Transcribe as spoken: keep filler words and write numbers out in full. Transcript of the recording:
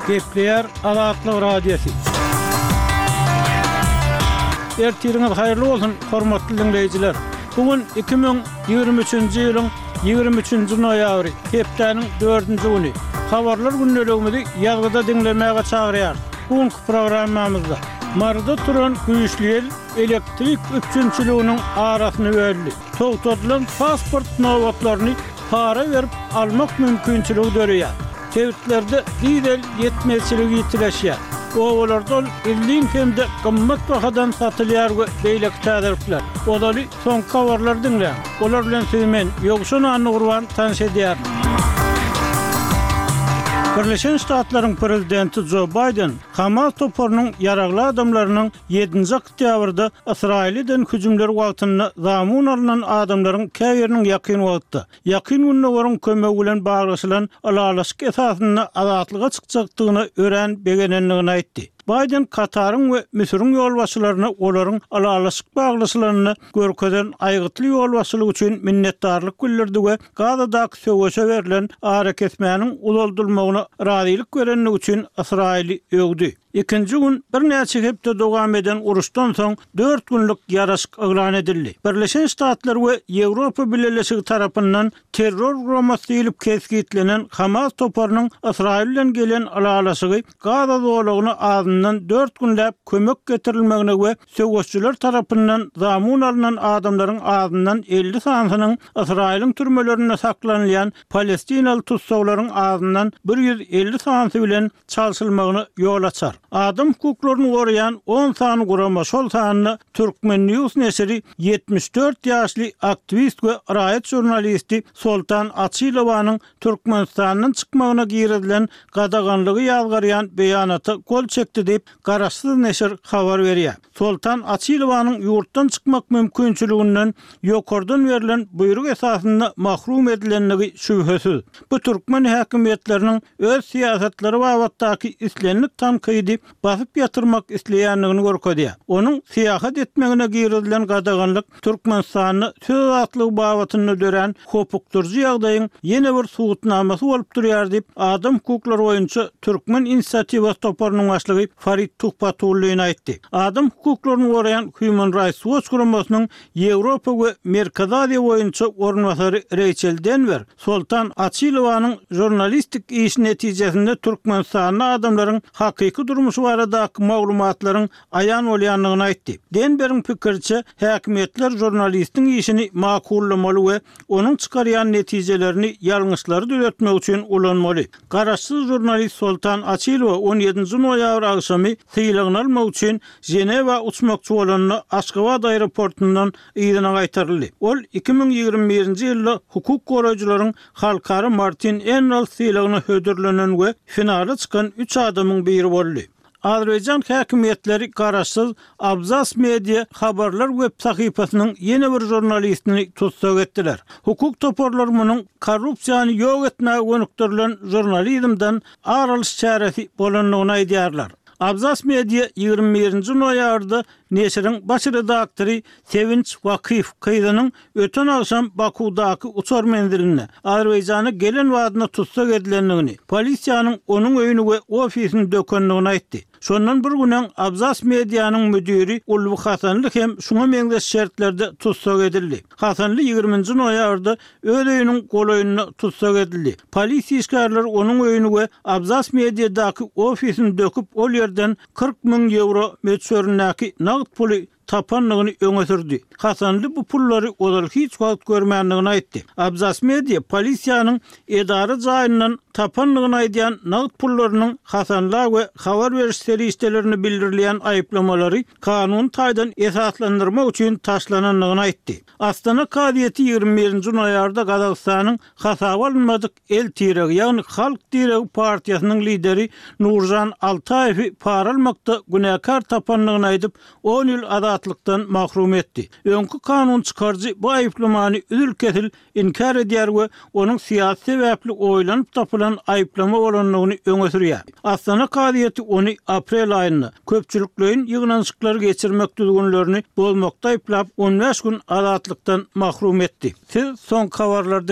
Gepleyer Azatlyk Radiosu. Ertiriňiz haýyrly bolsun, hormatly dinleýijiler. Bugün iki bin ýygrimi üçinji ýylyň ýygrimi üçinji noýabry, hepdeniň dördünji güni. Habarlar günnelegimizi ýazgyda dinlemäge çagyrýar. Bugünkü programmamyzda Marda turan güýçli el elektrik üçinçiliginiň arasyny berdi. Togtadylan pasport nowatlaryny para berip almak mümkinçiligi dörýär. Tewritlerde diýil ýetmezçiligi ýitileşýär. Owalardan elli hemde gymmat bahadan satylýar we beýle täderler. Odaly son habarlar dinle. Olar bilen söýmen ýogşuny anurwan tanış edýär. Birleşen Ştatlaryň prezidenti Joe Biden Hamas toporunyň yaragly adamlarynyň ýedinji oktýabrda Israilden hüjümleri wagtyny zamun alynan adamlaryň käýeriniň ýakyn wagtda ýakyn günlerin kömegi bilen baglanşylan alalaşyk esasyny azatlyga çykjakdygyny ören begenenligini aýtdy. Biden Kataryň we Misiriň ýolbaşçylaryna olaryň alalaşyk baglanşylaryny görkeden aýgytly ýolbaşçylyk üçin minnetdarlyk bildirdi we Gazadaky söwüşe berilen ara kesmäniň uldurulmagyna razylyk görenlik üçin Israili öwdi. İkinci gün bir näçe hepde dowam eden uruşdan soň dört günlük ýaraşyk eglan edildi. Birleşen Ştatlar we Ýewropa Birleşigi tarapyndan terror guramasy diýilip keskitlenen Hamas toporunyň Israil bilen gelen alalaşygy Gaza dowlagyna azyndan dört günläp kömek getirilmegine we söwüşçüler tarapyndan zamun alynan adamlaryň azyndan elli sanynyň Israiliň türmelerinde saklanýan Palestinaly tutsaglaryň azyndan bir ýüz elli sanyny bilen çalşylmagyny ýol açar. Adam hukuklaryny gorayan on sany gurama şol sanyny Türkmen News nesiri ýetmiş dört ýaşly aktivist we raýat jurnalisti Soltan Açylowanyň Türkmenistanyň çykmagyna girdilen gadaganlygy ýazgaryan beýanaty gol çekdi diýip garaşsyz nesir habar berýär. Soltan Açylowanyň ýurtdan çykmak mümkinçiliginden ýokardan berilen buyruk esasyny mahrum edilenligi şübhesiz. Bu Türkmen häkimetleriniň öz siýasatları babatdaky islenlik tankydy basyp ýatyrmak isleýänligini görkezýär. Onuň siýasat etmegine girdilen gadaganlyk Türkmenistanyny söz atlygy babatyny dören hukukturjy ýagdaýyň ýene bir suwutnamasy bolup durýar diýip adam hukuklary boýunça Türkmen inisiatiwa toporunyň başlygy Farid Tuhpatullyň aýtdy. Adam hukuklaryny gorayan Human Rights Watch guramasynyň Ýewropa we Merkez Aziýa boýunça ornwasary Rachel Denver Soltan Açylowanyň jurnalistik iş netijesinde Türkmenistanyň adamlaryň hakyky durmuşy baradaky maglumatlaryň aýan bolýanlygyny aýtdy. Denber'iň pikirçe häkimetler jurnalistiň işini makullamaly we onuň çykarýan netijelerini ýalňyşlary düzeltmek üçin ulanmaly. Garaşsyz jurnalist Soltan Açylow on ýedinji noýabr agşamy syýlagyny almak üçin Ženewa uçmakçy bolanyny Aşgabat aeroportundan ýygyna gaýtaryldy. Ol iki bin ýygrimi birinji ýylda hukuk goraýjylaryň halkary Martin Ennal syýlagyny hödürlenen we finale çykan üç adamyň biri boldy. Azerbaýjan häkimetleri garaşsyz Abzas Media habarlar web sahypasynyň ýene bir jurnalistini tutsak etdiler. Hukuk toporlary munyň korrupsiýany ýok etmäge gönükdirilen jurnalizmden aralyş çäresi bolanlygyny aýdýarlar. Abzas Media ýygrimi birinji noýabrda nesiriň baş redaktory Sevinç Wakyf kyzynyň öten agşam Bakudaky uçar menziline Azerbaýjana gelen wadyna tutsak edilenligini, polisiýanyň onuň öýüni we ofisini dökenligini aýtdy. Şondan bir günden Abzas Medianyň müdiri Ulwy Hasanly hem şuňa meňzeş şertlerde tutsak edildi. Hasanly ýygrimiňji noýabrda öz öýüniň golaýyny tutsak edildi. Polisiýa işgärleri onuň öýüni we Abzas Mediadaky ofisini döküp ol ýerden kırk miň euro meçhöründäki nagd puly tapanlygyny öňe sürdi. Hasanly bu pullary odal hiç wagt görmänligini aýtdy. Abzas Media polisiýanyň edara jaýyndan tapanlygyny aýdýan nagd pullarynyň Hasanly we habar beriş serişdelerini bildirilýän aýyplamalary kanun taýdan esaslandyrmak üçin taşlananlygyny aýtdy. Astana Kadiýeti ýygrimi birinji noýabrda Gazagstanyň hasaba alınmadyk el tiregi ýagny Halk Tiregi partiýasynyň lideri Nurjan Altaýew para almakda günäkar tapanlygyny aýdyp on ýyl azatlıktan mahrum etdi. Öňkü kanun çykarjy bu aýyplamany üzül kesil inkar edýär we onuň siýasy sebäpli oýlanyp tapylan aýyplama bolanlygyny öňe sürýär. Astana Kadiýeti ony aprel aýynda köpçüliklerin ýygnançyklary geçirmek düzgünlerini bolmakda aýyplap on beş gün azatlyktan mahrum etdi. Siz son habarlarda